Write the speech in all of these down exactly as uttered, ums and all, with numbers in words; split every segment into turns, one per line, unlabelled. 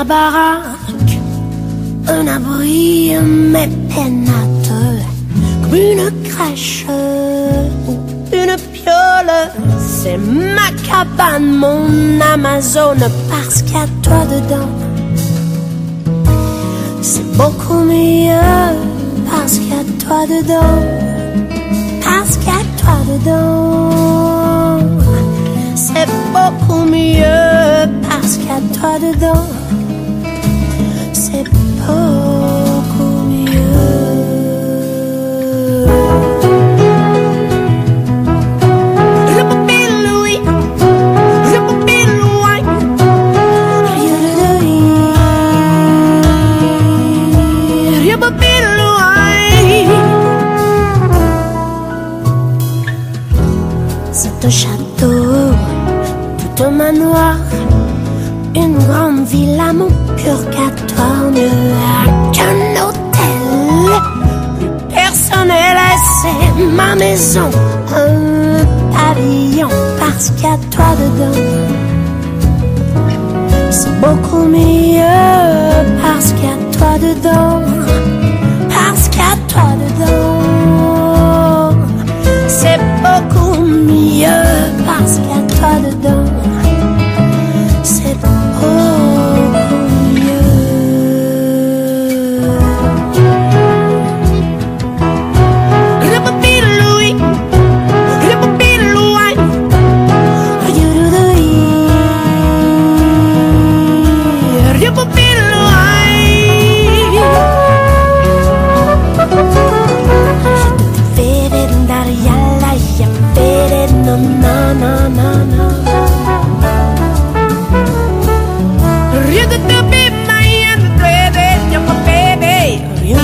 ma baraque, un abri, mes pénates, comme une crèche ou une piole. C'est ma cabane, mon Amazone, parce qu'il y a toi dedans. C'est beaucoup mieux, parce qu'il y a toi dedans. Parce qu'il y a toi dedans. C'est beaucoup mieux, parce qu'il y a toi dedans. C'est beaucoup mieux. Je peux plus louer, je peux plus loin. Je peux plus loin. C'est un château, tout un manoir, une grande villa, mon purgatoire, mieux qu'un hôtel. Personnel, c'est ma maison, un pavillon, parce qu'il y a toi dedans. C'est beaucoup mieux, parce qu'il y a toi dedans. Parce qu'il y a toi dedans. C'est beaucoup mieux, parce qu'il y a toi dedans. C'est beaucoup mieux. Je peux plus louer, je peux plus loin. Je peux plus loin. No, no, no, no, no. You could do be my and baby, you're my baby. You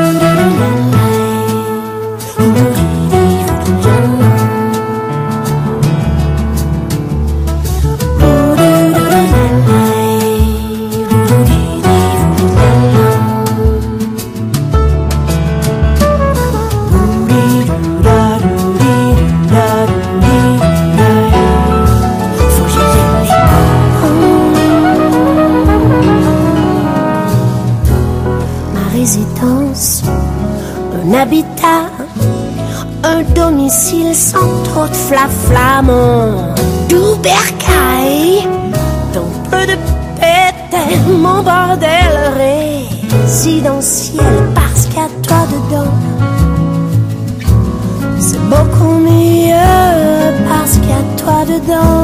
un habitat, un domicile sans trop de flafla, mon doux bercail, ton peu de pétain, mon bordel résidentiel, parce qu'il y a toi dedans. C'est beaucoup mieux, parce qu'il y a toi dedans.